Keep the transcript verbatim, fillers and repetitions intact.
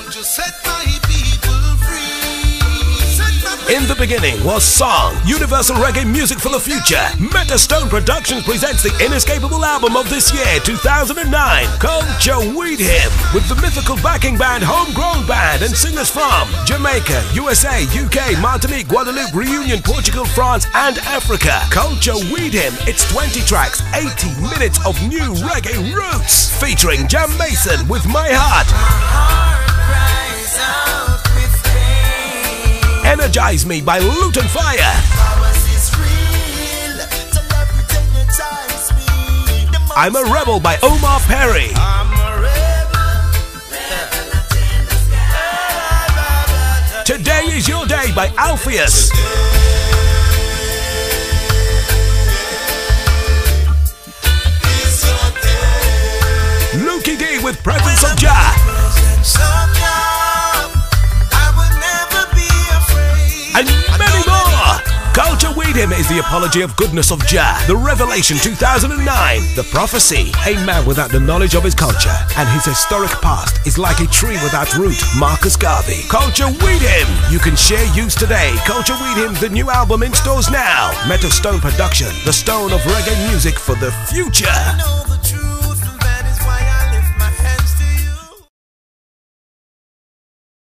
Just set my people free. Set my In the beginning was song, universal reggae music for the future. Metastone Productions presents the inescapable album of this year, two thousand nine, Culture Weed Him, with the mythical backing band, Homegrown Band, and singers from Jamaica, U S A, U K, Martinique, Guadeloupe, Reunion, Portugal, France, and Africa. Culture Weed Him, it's twenty tracks, eighty minutes of new reggae roots, featuring Jam Mason with My Heart. Energize Me by Luton Fire. I'm a Rebel by Omar Perry. Today Is Your Day by Alpheus. Lukey D with Presence of Jah. And many more! Culture Weed Him is the apology of goodness of Jah, the Revelation two thousand nine, the prophecy. A man without the knowledge of his culture and his historic past is like a tree without root. Marcus Garvey. Culture Weed Him. You can share use today. Culture Weed Him, the new album in stores now. Metastone Production, the stone of reggae music for the future.